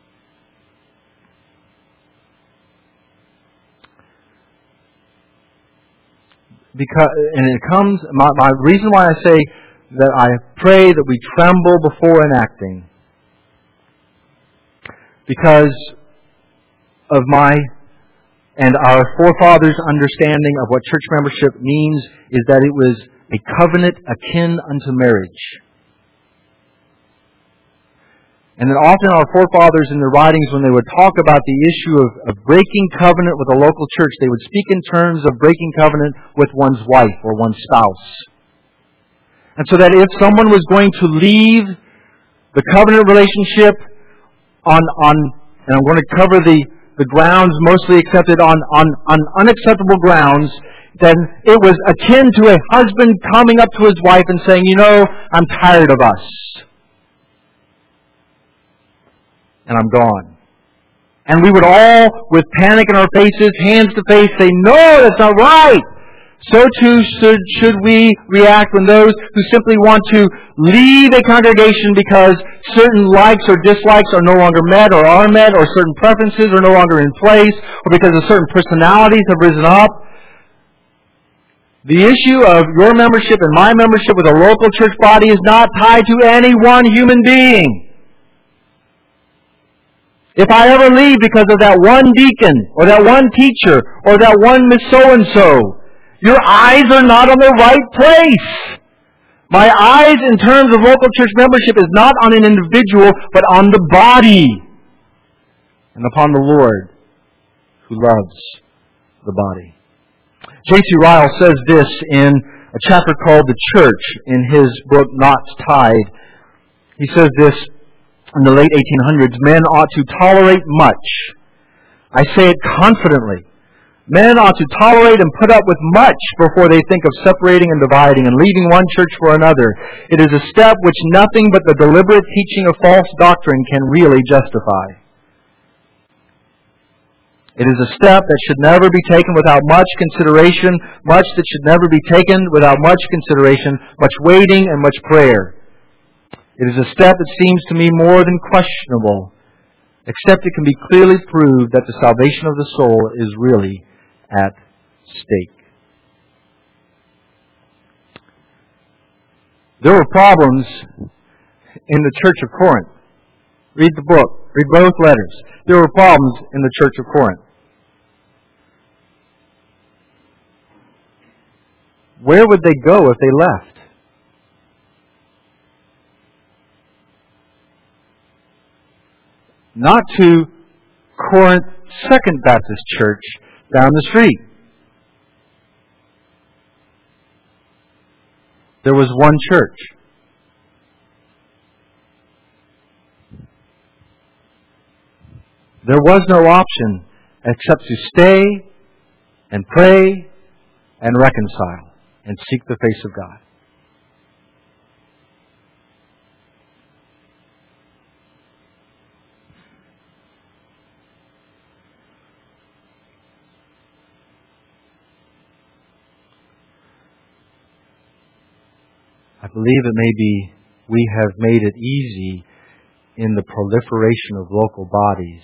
My reason why I say that I pray that we tremble before enacting, because of my and our forefathers' understanding of what church membership means, is that it was a covenant akin unto marriage. And then often our forefathers in their writings, when they would talk about the issue of breaking covenant with a local church, they would speak in terms of breaking covenant with one's wife or one's spouse. And so that if someone was going to leave the covenant relationship on and I'm going to cover the grounds mostly accepted on unacceptable grounds, then it was akin to a husband coming up to his wife and saying, I'm tired of us. And I'm gone. And we would all, with panic in our faces, hands to face, say, no, that's not right. So too should we react when those who simply want to leave a congregation because certain likes or dislikes are no longer met or are met, or certain preferences are no longer in place, or because of certain personalities have risen up. The issue of your membership and my membership with a local church body is not tied to any one human being. If I ever leave because of that one deacon, or that one teacher, or that one Miss So-and-so, your eyes are not on the right place. My eyes in terms of local church membership is not on an individual, but on the body, and upon the Lord who loves the body. J.C. Ryle says this in a chapter called The Church in his book Knots Tied. He says this: in the late 1800s, men ought to tolerate much. I say it confidently, Men ought to tolerate and put up with much before they think of separating and dividing and leaving one church for another. It is a step which nothing but the deliberate teaching of false doctrine can really justify. It is a step that should never be taken without much consideration, much that should never be taken without much consideration, much waiting and much prayer. It is a step that seems to me more than questionable, except it can be clearly proved that the salvation of the soul is really at stake. There were problems in the church of Corinth. Read the book. Read both letters. There were problems in the church of Corinth. Where would they go if they left? Not to Corinth Second Baptist Church down the street. There was one church. There was no option except to stay and pray and reconcile and seek the face of God. I believe it may be we have made it easy in the proliferation of local bodies.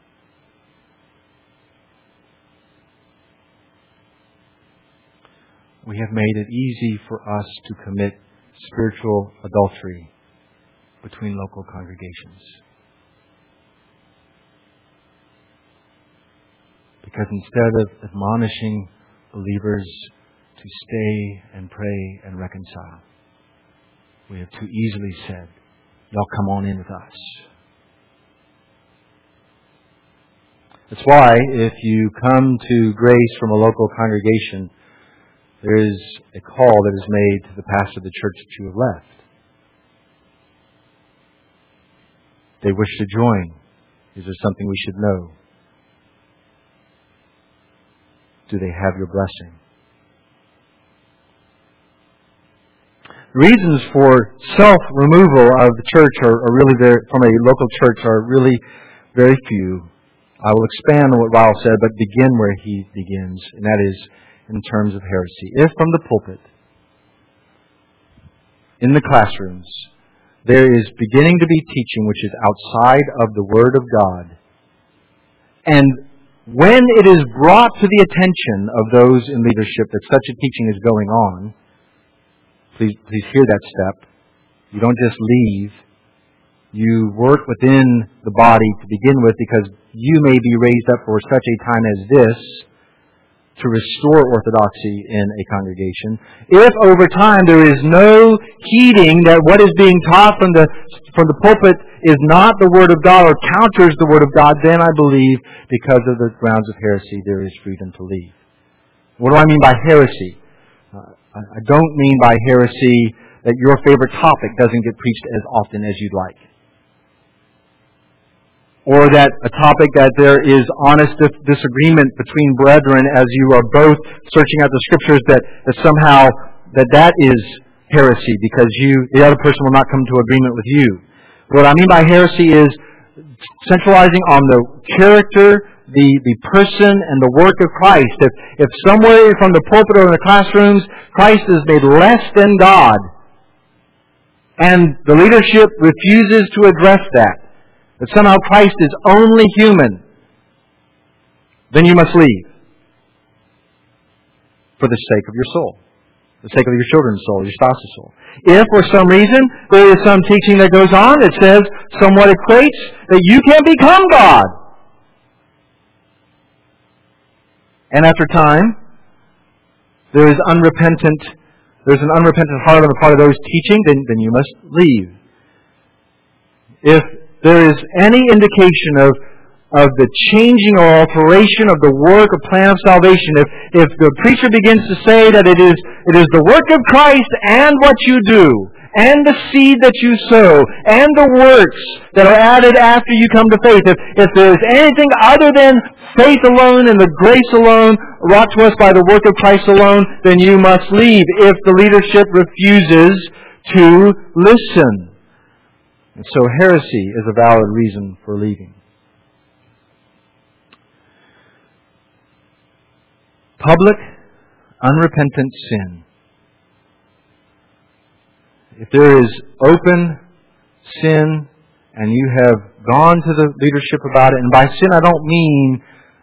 We have made it easy for us to commit spiritual adultery between local congregations. Because instead of admonishing believers to stay and pray and reconcile, we have too easily said, y'all come on in with us. That's why if you come to Grace from a local congregation, there is a call that is made to the pastor of the church that you have left. They wish to join. Is there something we should know? Do they have your blessing? Reasons for self-removal of the church are really from a local church are really very few. I will expand on what Ryle said, but begin where he begins, and that is in terms of heresy. If from the pulpit, in the classrooms, there is beginning to be teaching which is outside of the Word of God, and when it is brought to the attention of those in leadership that such a teaching is going on, please hear that step. You don't just leave. You work within the body to begin with, because you may be raised up for such a time as this to restore orthodoxy in a congregation. If over time there is no heeding that what is being taught from the pulpit is not the Word of God or counters the Word of God, then I believe because of the grounds of heresy there is freedom to leave. What do I mean by heresy? I don't mean by heresy that your favorite topic doesn't get preached as often as you'd like. Or that a topic that there is honest disagreement between brethren as you are both searching out the Scriptures, that somehow that is heresy because the other person will not come to agreement with you. What I mean by heresy is centralizing on the character, the person, and the work of Christ. If somewhere from the pulpit or in the classrooms, Christ is made less than God, and the leadership refuses to address that somehow Christ is only human, then you must leave for the sake of your soul, the sake of your children's soul, your spouse's soul. If for some reason there is some teaching that goes on that says, somewhat equates, that you can become God, and after time, there's an unrepentant heart on the part of those teaching, then you must leave. If there is any indication of the changing or alteration of the work or plan of salvation, if the preacher begins to say that it is the work of Christ and what you do, and the seed that you sow, and the works that are added after you come to faith. If there is anything other than faith alone and the grace alone wrought to us by the work of Christ alone, then you must leave if the leadership refuses to listen. And so heresy is a valid reason for leaving. Public, unrepentant sin. If there is open sin and you have gone to the leadership about it, and by sin I don't mean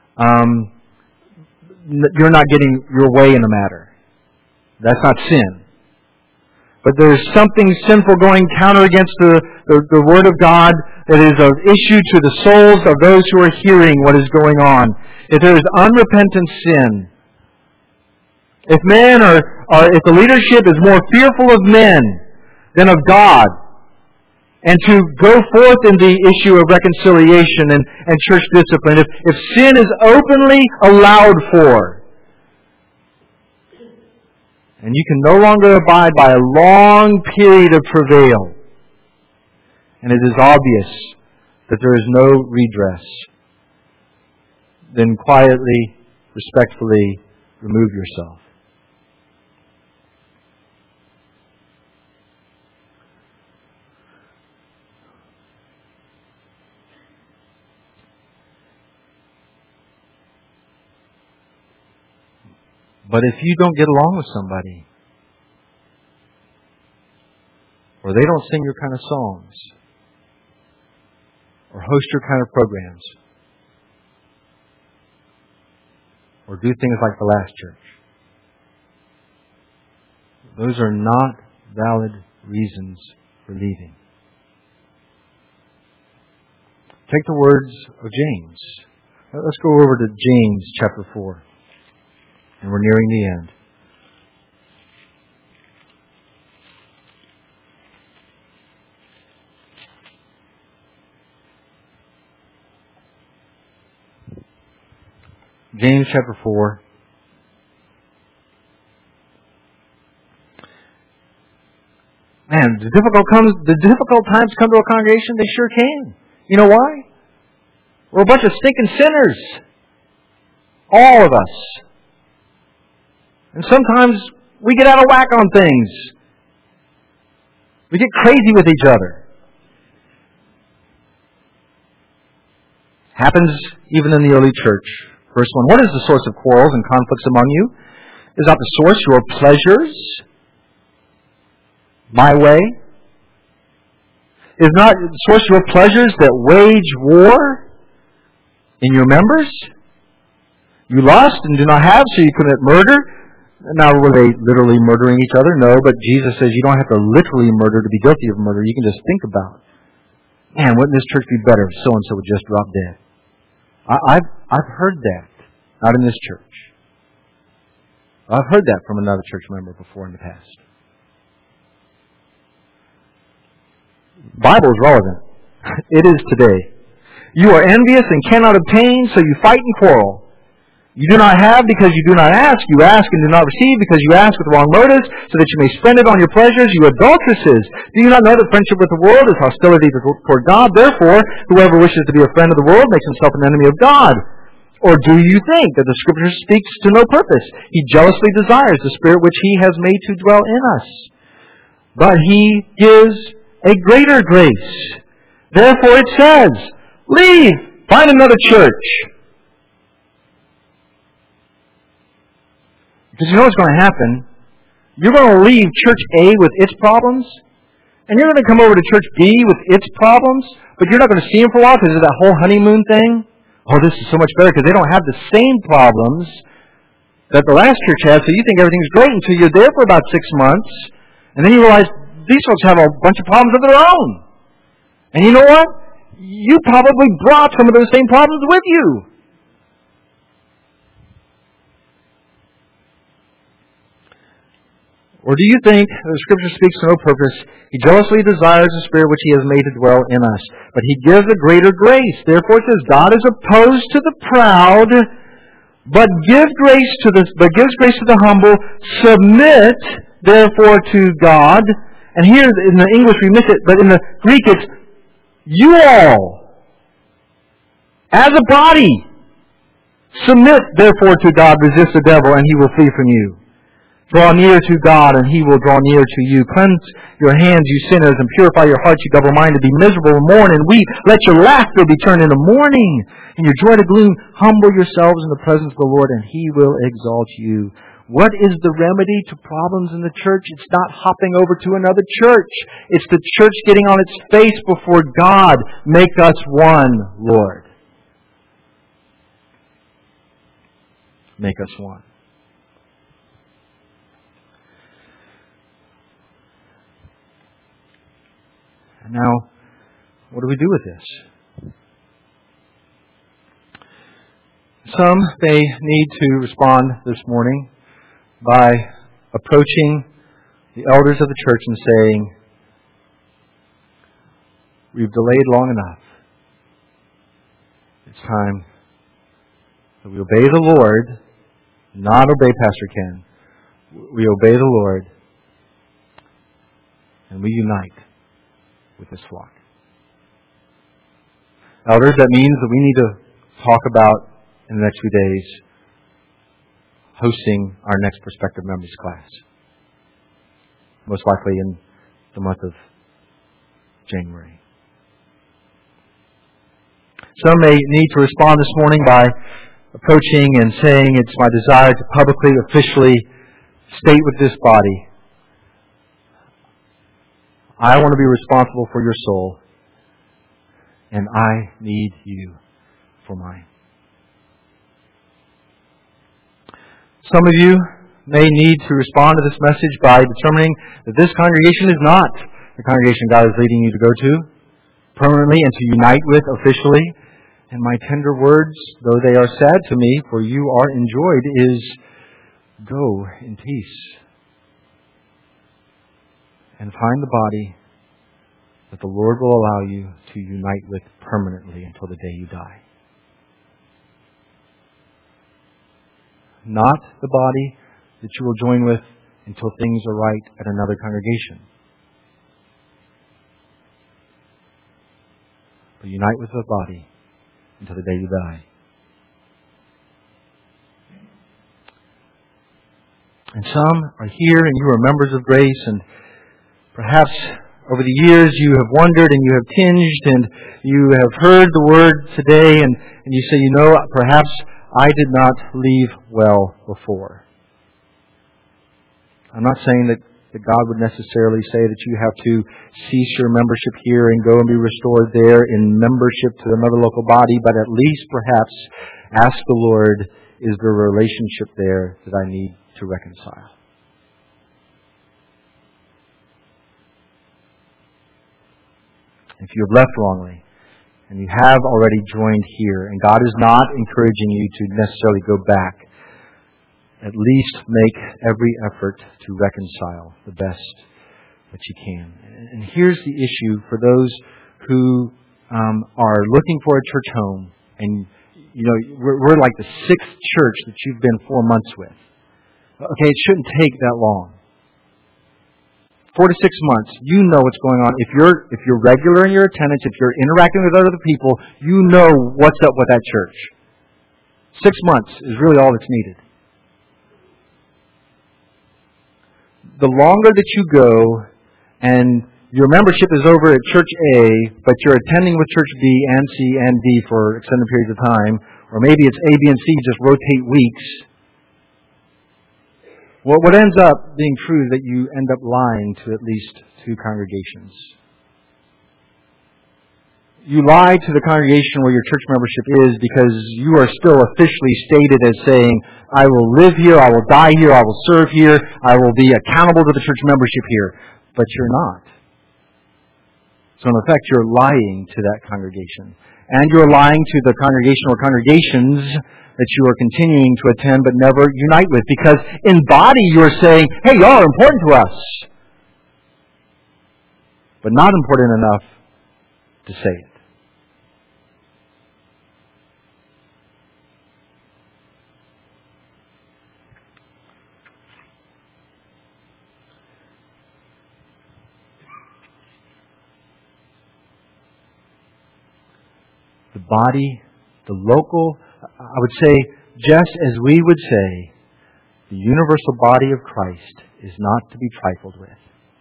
you're not getting your way in the matter. That's not sin. But there is something sinful going counter against the Word of God that is an issue to the souls of those who are hearing what is going on. If there is unrepentant sin, if if the leadership is more fearful of men than of God, and to go forth in the issue of reconciliation and church discipline, if sin is openly allowed for, and you can no longer abide by a long period of travail, and it is obvious that there is no redress, then quietly, respectfully remove yourself. But if you don't get along with somebody, or they don't sing your kind of songs, or host your kind of programs, or do things like the last church, those are not valid reasons for leaving. Take the words of James. Let's go over to James chapter 4. And we're nearing the end. James chapter 4. Man, the difficult times come to a congregation, they sure can. You know why? We're a bunch of stinking sinners. All of us. And sometimes we get out of whack on things. We get crazy with each other. Happens even in the early church. Verse 1. What is the source of quarrels and conflicts among you? Is not the source your pleasures? My way? Is not the source your pleasures that wage war in your members? You lust and do not have, so you commit murder. Now, were they literally murdering each other? No, but Jesus says you don't have to literally murder to be guilty of murder. You can just think about it. Man, wouldn't this church be better if so-and-so would just drop dead? I've heard that. Not in this church. I've heard that from another church member before in the past. The Bible is relevant. It is today. You are envious and cannot obtain, so you fight and quarrel. You do not have because you do not ask. You ask and do not receive because you ask with wrong motives, so that you may spend it on your pleasures, you adulteresses. Do you not know that friendship with the world is hostility toward God? Therefore, whoever wishes to be a friend of the world makes himself an enemy of God. Or do you think that the Scripture speaks to no purpose? He jealously desires the Spirit which He has made to dwell in us. But He gives a greater grace. Therefore it says, leave, find another church. Because you know what's going to happen? You're going to leave Church A with its problems, and you're going to come over to Church B with its problems, but you're not going to see them for a while because of that whole honeymoon thing. Oh, this is so much better because they don't have the same problems that the last church had, so you think everything's great until you're there for about 6 months, and then you realize these folks have a bunch of problems of their own. And you know what? You probably brought some of those same problems with you. Or do you think the Scripture speaks to no purpose? He jealously desires the Spirit which He has made to dwell in us. But He gives a greater grace. Therefore it says, God is opposed to the proud, but gives grace to the humble. Submit, therefore, to God. And here in the English we miss it, but in the Greek it's you all, as a body, submit therefore to God, resist the devil, and he will flee from you. Draw near to God, and he will draw near to you. Cleanse your hands, you sinners, and purify your hearts, you double-minded. Be miserable and mourn and weep. Let your laughter be turned into mourning, and your joy to gloom. Humble yourselves in the presence of the Lord, and he will exalt you. What is the remedy to problems in the church? It's not hopping over to another church. It's the church getting on its face before God. Make us one, Lord. Make us one. And now, what do we do with this? Some may need to respond this morning by approaching the elders of the church and saying, we've delayed long enough. It's time that we obey the Lord, not obey Pastor Ken. We obey the Lord, and we unite with this flock. Elders, that means that we need to talk about, in the next few days, hosting our next prospective members class. Most likely in the month of January. Some may need to respond this morning by approaching and saying, it's my desire to publicly, officially state with this body, I want to be responsible for your soul, and I need you for mine. Some of you may need to respond to this message by determining that this congregation is not the congregation God is leading you to go to permanently and to unite with officially. And my tender words, though they are sad to me, for you are enjoyed, is go in peace and find the body that the Lord will allow you to unite with permanently until the day you die. Not the body that you will join with until things are right at another congregation. But unite with the body until the day you die. And some are here and you are members of Grace, and perhaps over the years you have wondered and you have tinged and you have heard the word today and you say, perhaps I did not leave well before. I'm not saying that God would necessarily say that you have to cease your membership here and go and be restored there in membership to another local body, but at least perhaps ask the Lord, is there a relationship there that I need to reconcile? If you have left wrongly, and you have already joined here, and God is not encouraging you to necessarily go back, at least make every effort to reconcile the best that you can. And here's the issue for those who are looking for a church home, and we're like the sixth church that you've been 4 months with. Okay, it shouldn't take that long. 4 to 6 months, you know what's going on. If you're regular in your attendance, if you're interacting with other people, you know what's up with that church. 6 months is really all that's needed. The longer that you go and your membership is over at Church A, but you're attending with Church B and C and D for extended periods of time, or maybe it's A, B, and C just rotate weeks, what ends up being true is that you end up lying to at least 2 congregations. You lie to the congregation where your church membership is because you are still officially stated as saying, I will live here, I will die here, I will serve here, I will be accountable to the church membership here. But you're not. So in effect, you're lying to that congregation. And you're lying to the congregation or congregations that you are continuing to attend but never unite with. Because in body you're saying, hey, y'all are important to us. But not important enough to say it. the body, the local, I would say, just as we would say, the universal body of Christ is not to be trifled with.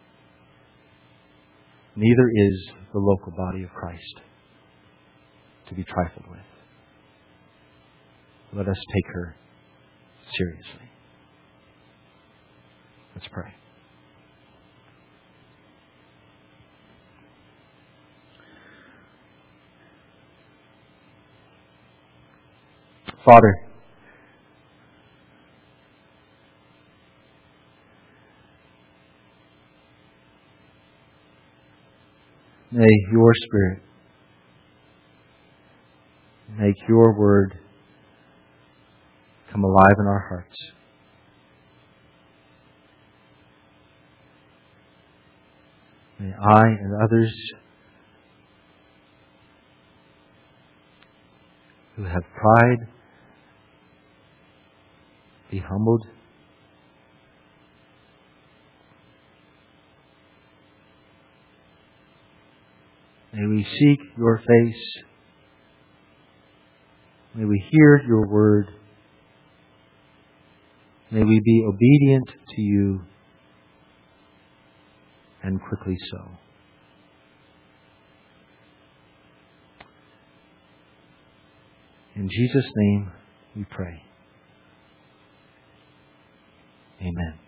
Neither is the local body of Christ to be trifled with. Let us take her seriously. Let's pray. Father, may your Spirit make your word come alive in our hearts. May I and others who have pride be humbled. May we seek your face. May we hear your word. May we be obedient to you, and quickly so. In Jesus' name we pray. Amen.